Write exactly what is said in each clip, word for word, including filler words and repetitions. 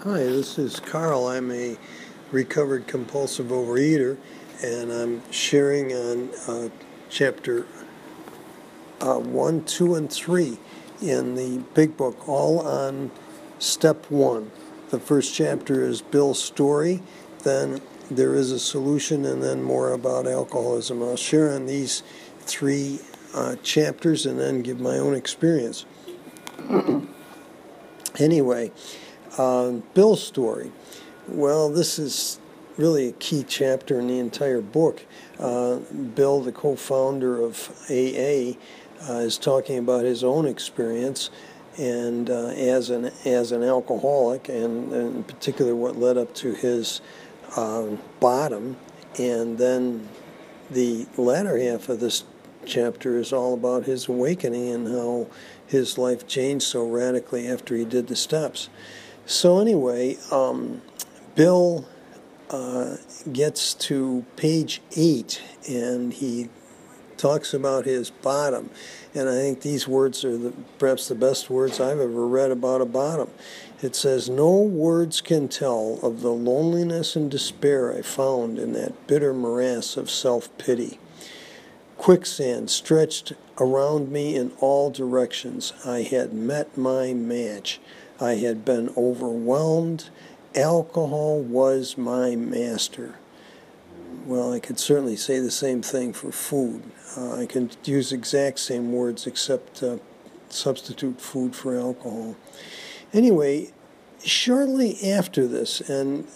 Hi, this is Carl. I'm a recovered compulsive overeater, and I'm sharing on uh, chapter uh, one, two, and three in the big book, all on step one. The first chapter is Bill's story, then there is a solution, and then more about alcoholism. I'll share on these three uh, chapters and then give my own experience. Anyway, Uh, Bill's story. Well, this is really a key chapter in the entire book. Uh, Bill, the co-founder of A A, uh, is talking about his own experience and uh, as an as an alcoholic, and, and in particular what led up to his uh, bottom. And then the latter half of this chapter is all about his awakening and how his life changed so radically after he did the steps. So anyway, um, Bill uh, gets to page eight, and he talks about his bottom. And I think these words are the, perhaps the best words I've ever read about a bottom. It says, "No words can tell of the loneliness and despair I found in that bitter morass of self-pity. Quicksand stretched around me in all directions. I had met my match. I had been overwhelmed. Alcohol was my master." Well, I could certainly say the same thing for food. Uh, I can use exact same words except uh, substitute food for alcohol. Anyway, shortly after this, and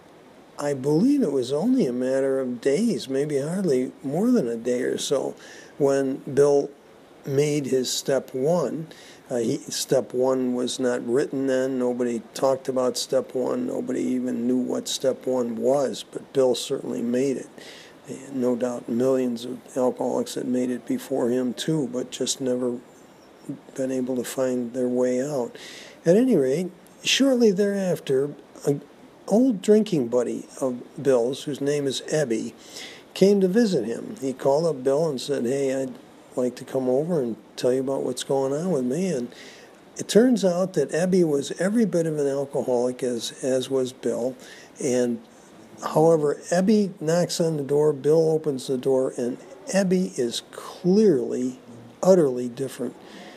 I believe it was only a matter of days, maybe hardly more than a day or so, when Bill made his step one. Uh, he, step one was not written then. Nobody talked about step one. Nobody even knew what step one was, but Bill certainly made it. And no doubt millions of alcoholics had made it before him too, but just never been able to find their way out. At any rate, shortly thereafter, an old drinking buddy of Bill's, whose name is Ebby, came to visit him. He called up Bill and said, "Hey, I'd like to come over and tell you about what's going on with me." And it turns out that Ebby was every bit of an alcoholic as as was Bill. And however, Ebby knocks on the door, Bill opens the door, and Ebby is clearly, utterly different.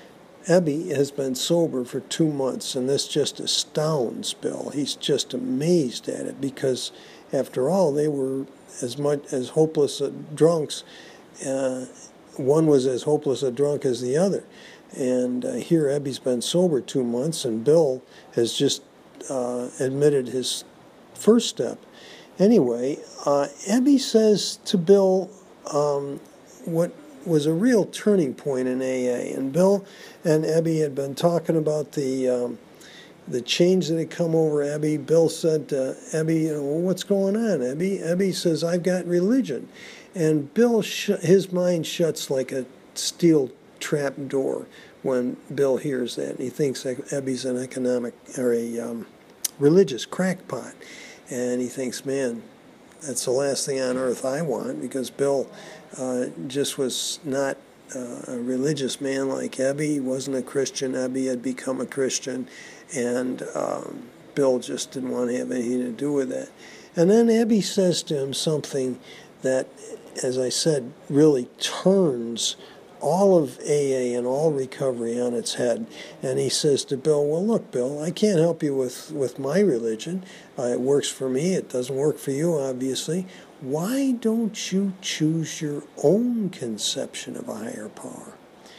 Ebby has been sober for two months, and this just astounds Bill. He's just amazed at it because, after all, they were as much as hopeless drunks. Uh, One was as hopeless a drunk as the other. And uh, here Ebby's been sober two months, and Bill has just uh, admitted his first step. Anyway, uh, Ebby says to Bill um, what was a real turning point in A A. And Bill and Ebby had been talking about the um, the change that had come over Ebby. Bill said to Ebby, you know, well, "What's going on, Ebby?" Ebby says, "I've got religion." And Bill, sh- his mind shuts like a steel trap door when Bill hears that. And he thinks that Ebby's an economic or a um, religious crackpot. And he thinks, man, that's the last thing on earth I want, because Bill uh, just was not uh, a religious man like Ebby. He wasn't a Christian. Ebby had become a Christian. And um, Bill just didn't want to have anything to do with that. And then Ebby says to him something that, as I said, really turns all of A A and all recovery on its head. And he says to Bill, "Well, look, Bill, I can't help you with, with my religion. Uh, it works for me. It doesn't work for you, obviously. Why don't you choose your own conception of a higher power?"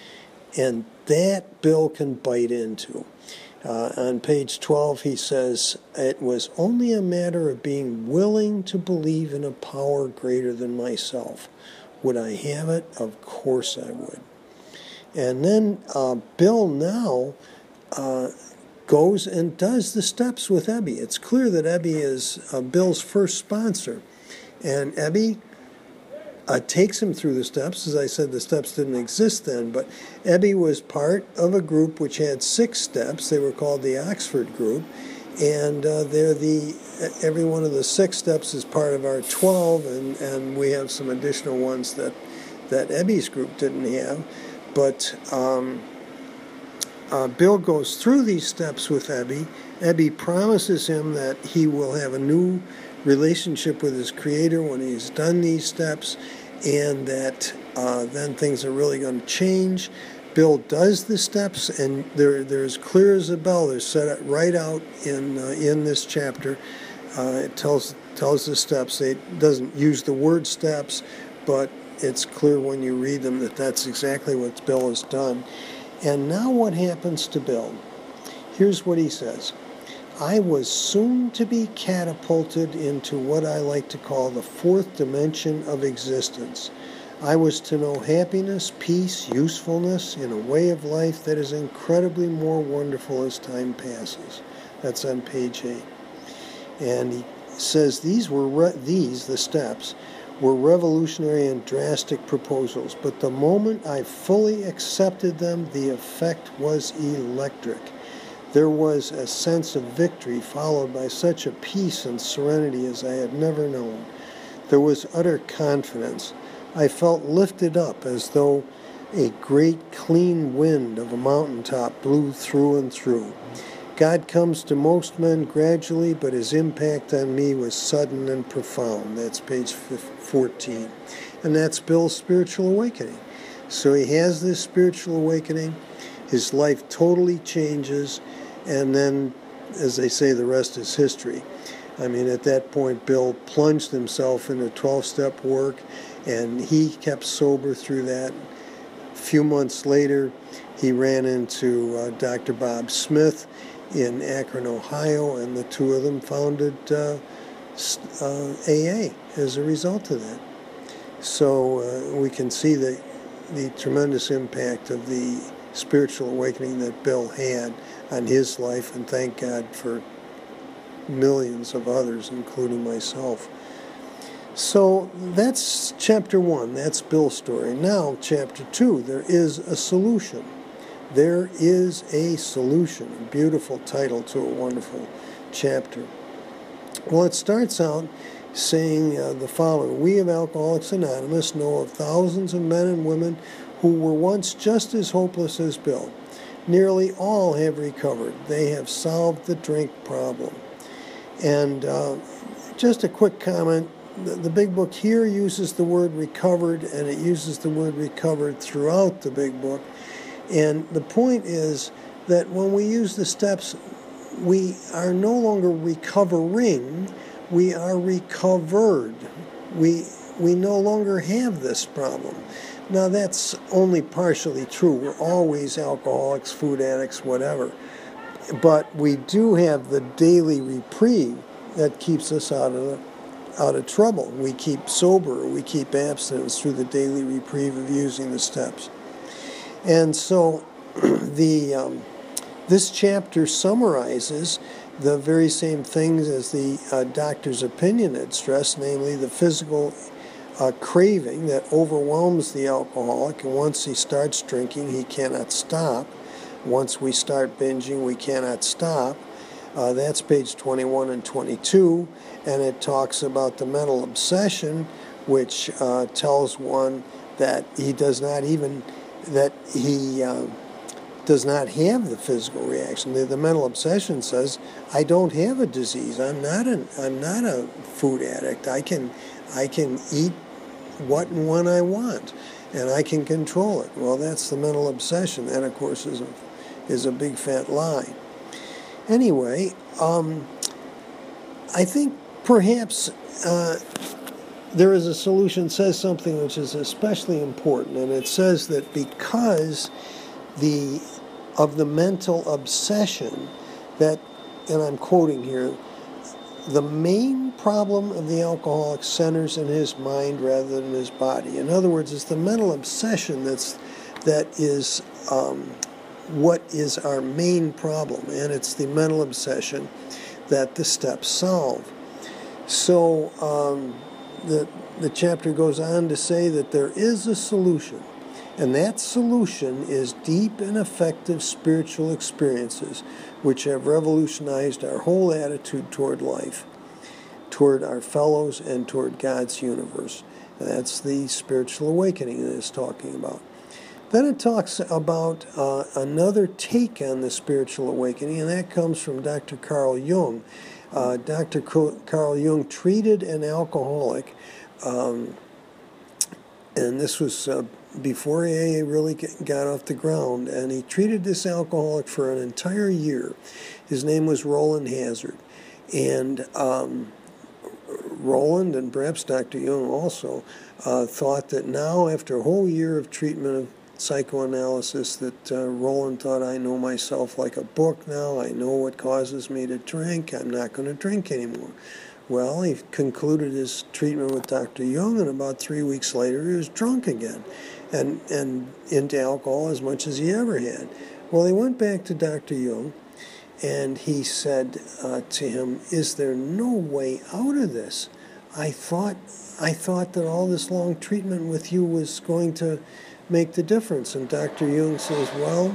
And that Bill can bite into. Uh, on page twelve, he says, "It was only a matter of being willing to believe in a power greater than myself. Would I have it? Of course I would." And then uh, Bill now uh, goes and does the steps with Ebby. It's clear that Ebby is uh, Bill's first sponsor. And Ebby Uh, takes him through the steps. As I said, the steps didn't exist then, but Ebby was part of a group which had six steps. They were called the Oxford Group, and uh, they're the every one of the six steps is part of our twelve, and, and we have some additional ones that that Ebby's group didn't have. But um, uh, Bill goes through these steps with Ebby, Ebby promises him that he will have a new relationship with his Creator when he's done these steps, and that uh, then things are really going to change. Bill does the steps, and they're, they're as clear as a bell. They're set right out in uh, in this chapter. Uh, it tells tells the steps. It doesn't use the word steps, but it's clear when you read them that that's exactly what Bill has done. And now what happens to Bill? Here's what he says. I was soon to be catapulted into what I like to call the fourth dimension of existence. I was to know happiness, peace, usefulness in a way of life that is incredibly more wonderful as time passes. That's on page eight. And he says these were re- these, the steps, were revolutionary and drastic proposals, but the moment I fully accepted them, the effect was electric. There was a sense of victory followed by such a peace and serenity as I had never known. There was utter confidence. I felt lifted up as though a great clean wind of a mountaintop blew through and through. God comes to most men gradually, but his impact on me was sudden and profound. That's page fourteen. And that's Bill's spiritual awakening. So he has this spiritual awakening. His life totally changes. And then, as they say, the rest is history. I mean, at that point, Bill plunged himself into twelve-step work, and he kept sober through that. A few months later, he ran into uh, Doctor Bob Smith in Akron, Ohio, and the two of them founded uh, uh, A A as a result of that. So uh, we can see the, the tremendous impact of the spiritual awakening that Bill had on his life, and thank God for millions of others, including myself. So that's chapter one. That's Bill's story. Now, chapter two, there is a solution. There is a solution. A beautiful title to a wonderful chapter. Well, it starts out saying uh, the following. We of Alcoholics Anonymous know of thousands of men and women who were once just as hopeless as Bill. Nearly all have recovered. They have solved the drink problem. And uh, just a quick comment, the, the big book here uses the word recovered, and it uses the word recovered throughout the big book. And the point is that when we use the steps, we are no longer recovering, we are recovered. We, we no longer have this problem. Now, that's only partially true. We're always alcoholics, food addicts, whatever. But we do have the daily reprieve that keeps us out of, out of trouble. We keep sober, we keep abstinence through the daily reprieve of using the steps. And so the um, this chapter summarizes the very same things as the uh, doctor's opinion had stressed, namely the physical uh, craving that overwhelms the alcoholic, and once he starts drinking, he cannot stop. Once we start binging, we cannot stop. Uh, that's page twenty-one and twenty-two, and it talks about the mental obsession, which uh, tells one that he does not even, that he uh, does not have the physical reaction. The, the mental obsession says, I don't have a disease. I'm not an, I'm not a food addict. I can, I can eat what and when I want, and I can control it. Well, that's the mental obsession. That, of course, is a is a big fat lie. Anyway, um, I think perhaps uh, there is a solution, says something which is especially important, and it says that because the of the mental obsession that, and I'm quoting here, the main problem of the alcoholic centers in his mind rather than his body. In other words, it's the mental obsession that's that is um, what is our main problem, and it's the mental obsession that the steps solve. So um, the the chapter goes on to say that there is a solution, and that solution is deep and effective spiritual experiences which have revolutionized our whole attitude toward life, toward our fellows, and toward God's universe. And that's the spiritual awakening that it's talking about. Then it talks about uh, another take on the spiritual awakening, and that comes from Doctor Carl Jung. Uh, Doctor Carl Jung treated an alcoholic, um, and this was uh, before A A really got off the ground, and he treated this alcoholic for an entire year. His name was Roland Hazard, and um, Roland, and perhaps Doctor Jung also, uh, thought that now, after a whole year of treatment of psychoanalysis, that uh, Roland thought, I know myself like a book now, I know what causes me to drink, I'm not going to drink anymore. Well, he concluded his treatment with Doctor Jung, and about three weeks later he was drunk again, and, and into alcohol as much as he ever had. Well, he went back to Doctor Jung, and he said uh, to him, is there no way out of this? I thought, I thought that all this long treatment with you was going to make the difference. And Doctor Jung says, well,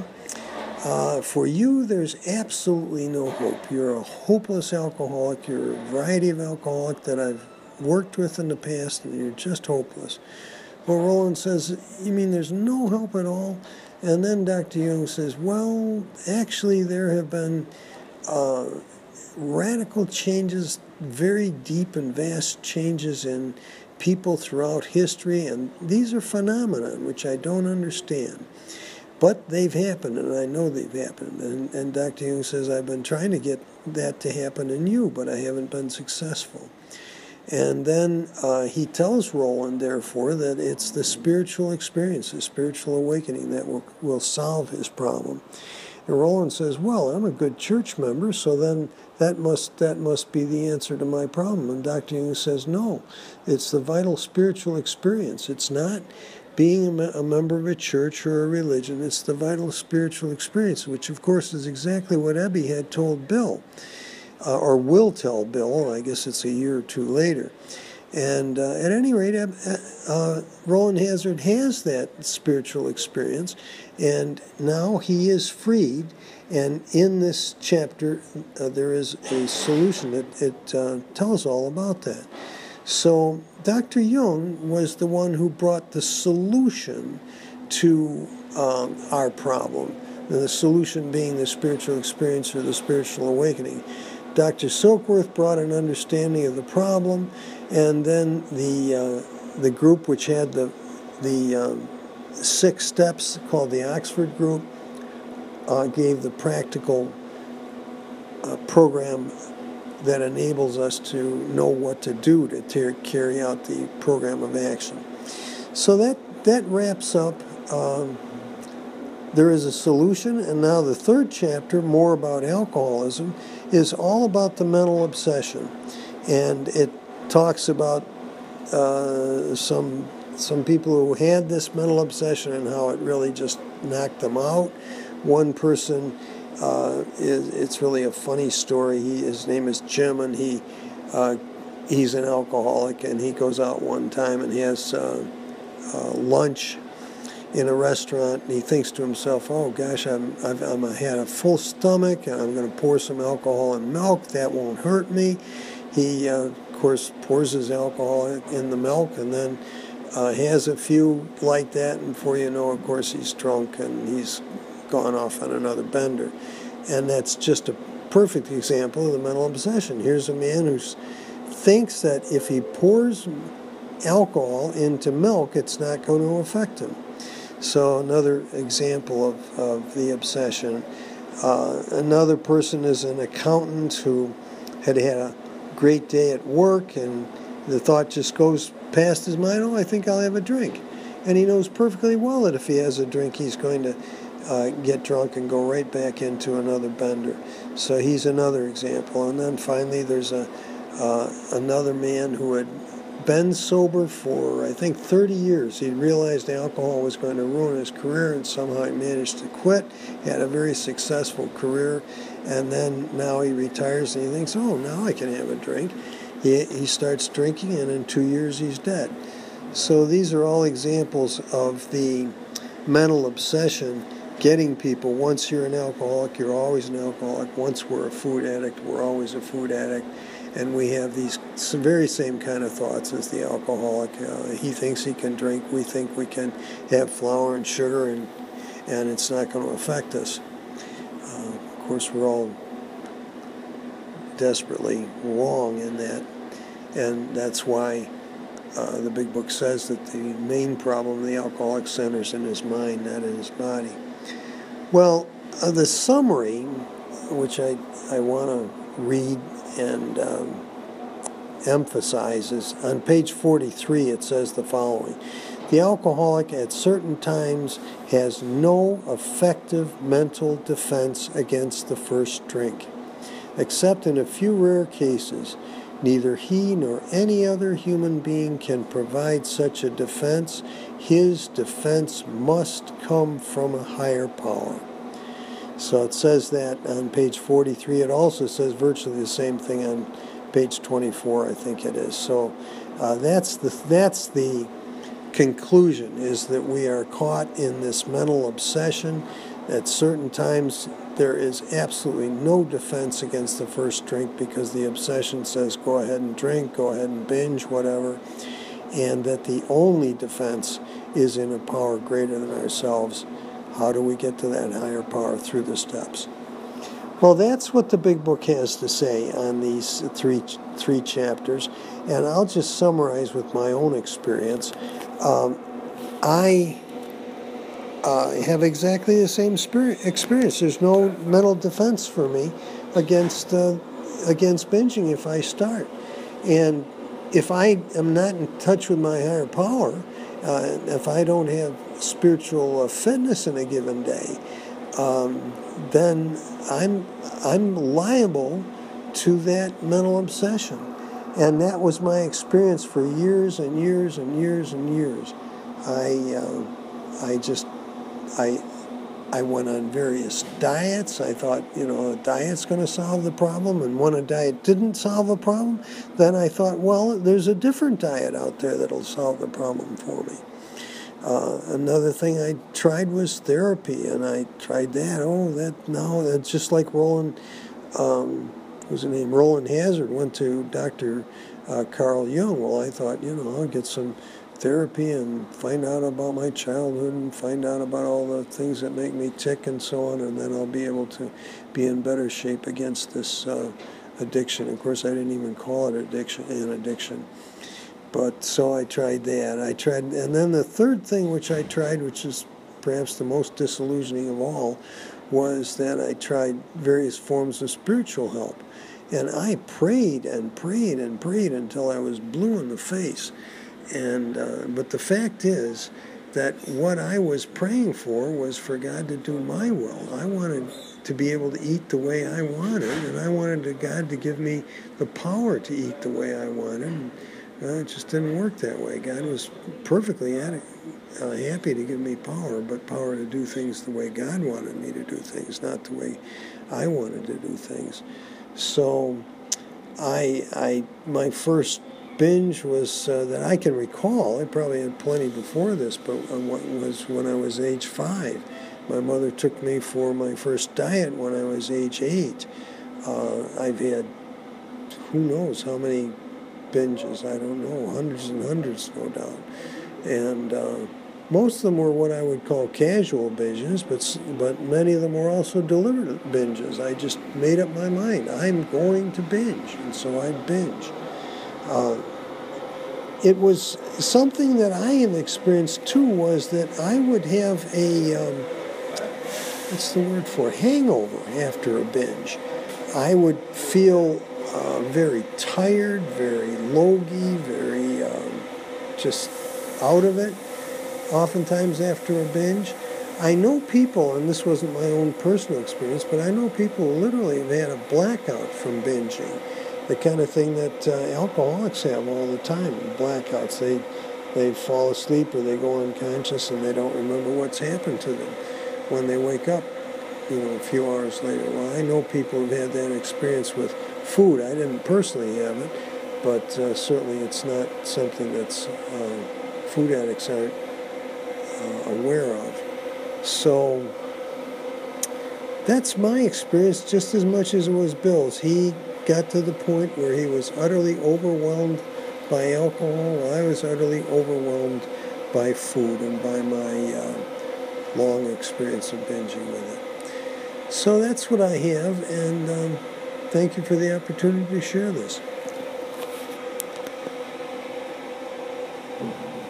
uh, for you, there's absolutely no hope. You're a hopeless alcoholic. You're a variety of alcoholic that I've worked with in the past, and you're just hopeless. Well, Roland says, you mean there's no help at all? And then Doctor Jung says, well, actually, there have been uh, radical changes, very deep and vast changes in people throughout history, and these are phenomena which I don't understand. But they've happened, and I know they've happened. And, and Doctor Jung says, I've been trying to get that to happen in you, but I haven't been successful. And then uh, he tells Roland, therefore, that it's the spiritual experience, the spiritual awakening that will, will solve his problem. And Roland says, well, I'm a good church member, so then that must that must be the answer to my problem. And Doctor Jung says, no, it's the vital spiritual experience. It's not being a, me- a member of a church or a religion. It's the vital spiritual experience, which, of course, is exactly what Ebby had told Bill, uh, or will tell Bill. I guess it's a year or two later. And uh, at any rate, uh, Roland Hazard has that spiritual experience, and now he is freed. And in this chapter, uh, there is a solution. It, it uh, tells all about that. So Doctor Jung was the one who brought the solution to um, our problem, and the solution being the spiritual experience or the spiritual awakening. Doctor Silkworth brought an understanding of the problem, and then the uh, the group which had the the um, six steps called the Oxford Group uh, gave the practical uh, program that enables us to know what to do to ter- carry out the program of action. So that that wraps up. Um, there is a solution, and now the third chapter, more about alcoholism, is all about the mental obsession, and it talks about uh, some some people who had this mental obsession and how it really just knocked them out. One person, uh, is, it's really a funny story. He, his name is Jim, and he uh, he's an alcoholic, and he goes out one time and he has uh, uh, lunch in a restaurant, and he thinks to himself, oh gosh, I'm, I've I'm, I had a full stomach, and I'm going to pour some alcohol and milk. That won't hurt me. He, uh, of course, pours his alcohol in the milk, and then uh, has a few like that, and before you know, of course, he's drunk, and he's gone off on another bender. And that's just a perfect example of the mental obsession. Here's a man who thinks that if he pours alcohol into milk, it's not going to affect him. So another example of, of the obsession. Uh, another person is an accountant who had had a great day at work, and the thought just goes past his mind, oh, I think I'll have a drink. And he knows perfectly well that if he has a drink, he's going to uh, get drunk and go right back into another bender. So he's another example. And then finally there's a uh, another man who had been sober for, I think, thirty years. He realized alcohol was going to ruin his career, and somehow he managed to quit. He had a very successful career, and then now he retires and he thinks, oh, now I can have a drink. He, he starts drinking, and in two years he's dead. So these are all examples of the mental obsession getting people, once you're an alcoholic, you're always an alcoholic. Once we're a food addict, we're always a food addict. And we have these some very same kind of thoughts as the alcoholic. Uh, he thinks he can drink. We think we can have flour and sugar, and and it's not going to affect us. Uh, of course, we're all desperately wrong in that. And that's why uh, the big book says that the main problem of the alcoholic centers in his mind, not in his body. Well, uh, the summary, which I, I want to read and um, emphasizes, on page forty-three it says the following. The alcoholic at certain times has no effective mental defense against the first drink. Except in a few rare cases, neither he nor any other human being can provide such a defense. His defense must come from a higher power. So it says that on page forty-three. It also says virtually the same thing on page twenty-four, I think it is. So uh, that's the that's the conclusion, is that we are caught in this mental obsession. At certain times, there is absolutely no defense against the first drink because the obsession says go ahead and drink, go ahead and binge, whatever, and that the only defense is in a power greater than ourselves. How do we get to that higher power? Through the steps. Well, that's what the big book has to say on these three three chapters, and I'll just summarize with my own experience. Um, I uh, have exactly the same spirit, experience. There's no mental defense for me against uh, against binging if I start, and if I am not in touch with my higher power, uh, if I don't have spiritual uh, fitness in a given day, um, then I'm I'm liable to that mental obsession. And that was my experience for years and years and years and years. I uh, I just I I went on various diets. I thought, you know, a diet's going to solve the problem. And when a diet didn't solve a problem, then I thought, well, there's a different diet out there that'll solve the problem for me. Uh, another thing I tried was therapy, and I tried that. Oh, that no, that's just like Roland. Um, what was his name? Roland Hazard went to Doctor Uh, Carl Jung. Well, I thought, you know, I'll get some therapy and find out about my childhood and find out about all the things that make me tick and so on, and then I'll be able to be in better shape against this uh, addiction. Of course, I didn't even call it addiction, an addiction. But so I tried that. I tried, and then the third thing which I tried, which is perhaps the most disillusioning of all, was that I tried various forms of spiritual help. And I prayed and prayed and prayed until I was blue in the face. And uh, but the fact is that what I was praying for was for God to do my will. I wanted to be able to eat the way I wanted, and I wanted God to give me the power to eat the way I wanted. And, uh, it just didn't work that way. God was perfectly uh, happy to give me power, but power to do things the way God wanted me to do things, not the way I wanted to do things. So, I, I, my first binge was uh, that I can recall. I probably had plenty before this, but uh, what was when I was age five. My mother took me for my first diet when I was age eight. Uh, I've had who knows how many binges. I don't know, hundreds and hundreds, no doubt. And uh, most of them were what I would call casual binges, but but many of them were also deliberate binges. I just made up my mind. I'm going to binge, and so I'd binge. Uh, it was something that I have experienced too, was that I would have a, um, what's the word for, hangover after a binge. I would feel uh, very tired, very logy, very um, just out of it, oftentimes after a binge. I know people, and this wasn't my own personal experience, but I know people who literally have had a blackout from binging. The kind of thing that uh, alcoholics have all the time, blackouts. They they fall asleep or they go unconscious and they don't remember what's happened to them when they wake up, you know, a few hours later. Well, I know people who've had that experience with food. I didn't personally have it, but uh, certainly it's not something that's uh, food addicts aren't uh, aware of. So that's my experience just as much as it was Bill's. He got to the point where he was utterly overwhelmed by alcohol. I was utterly overwhelmed by food and by my uh, long experience of binging with it. So that's what I have, and um, thank you for the opportunity to share this.